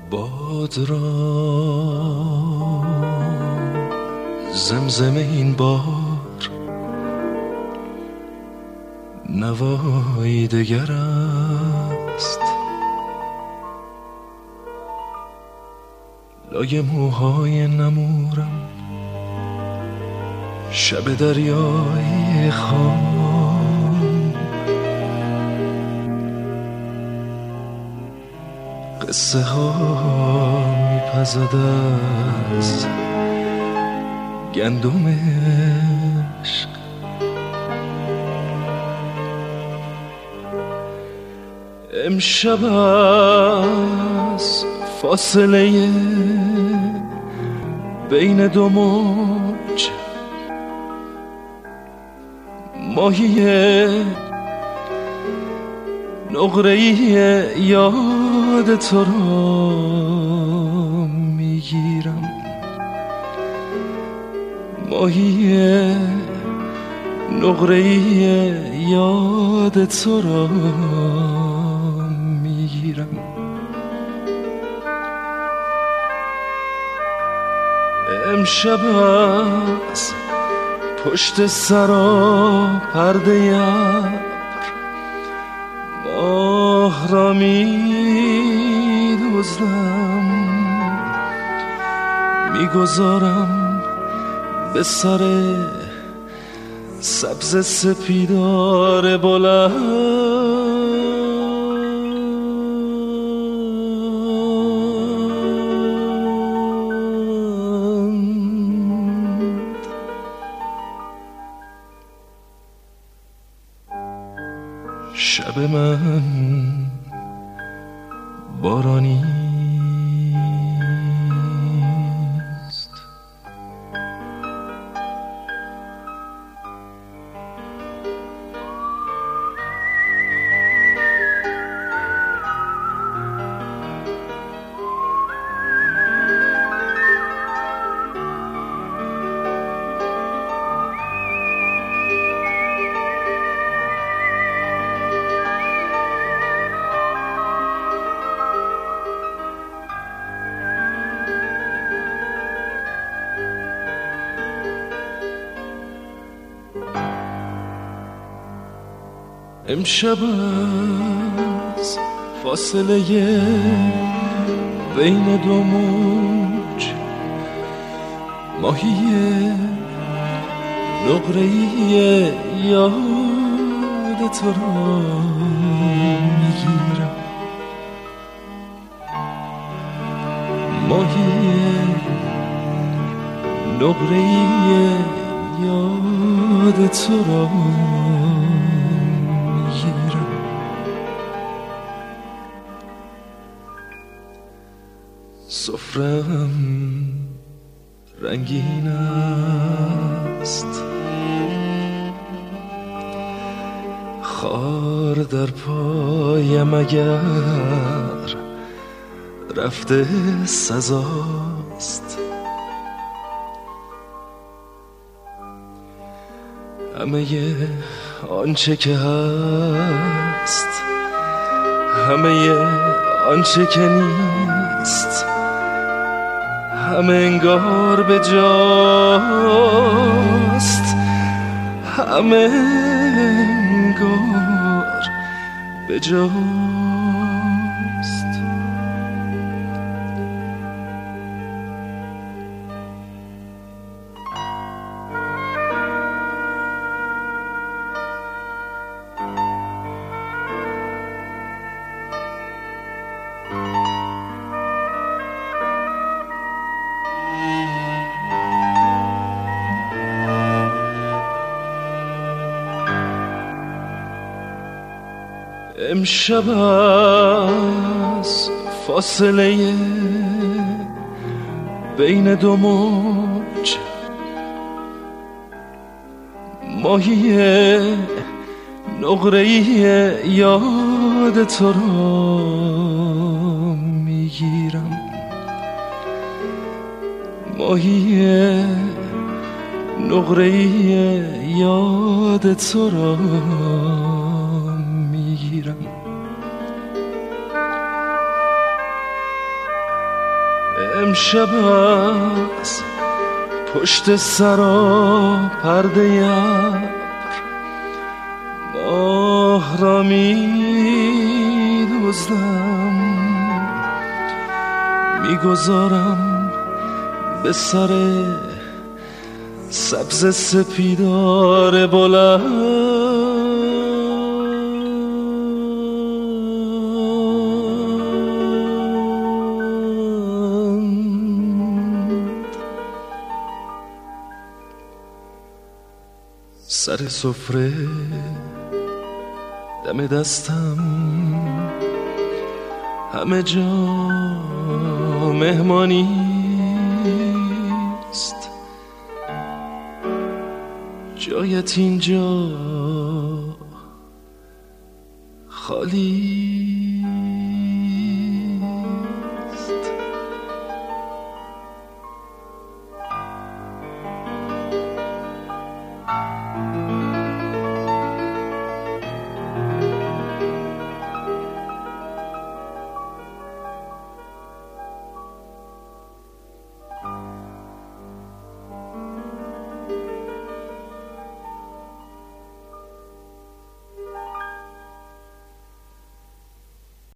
باد را زمزمه این بار نوای دگر است. لای موهای نمورم شب دریای خام، قصه ها میپزد از گندم عشق. امشب از فاصله بین دو موج ماهی نقره‌ای یاد تو را میگیرم، ماهی نقره‌ای یاد تو را میگیرم. امشب از پشت سرا پرده ابر ماه را می‌دزدم، میگذارم به سر سبز سپیدار بلند. شب من بارانی است. امشب از فاصله بین دو موج ماهی نقره‌ای یاد تو را میگیرم، ماهی نقره‌ای یاد تو را سفرم رنگین است، خار در پایم اگر رفته سزاست. همه آنچه که هست، همه آنچه که نیست، همه انگار به جاست، همه انگار به جاست. امشب از فاصله بین دو موج ماهی نقره‌ای یاد تو را میگیرم، ماهی نقره‌ای یاد تو را میگیرم. امشب از پشت سرا پرده ابر ماه را می دزدم، میگذارم به سر سبز سپیدار بلند. سر سفره دم دستم، همه جا مهمانیست، جایت اینجا خالی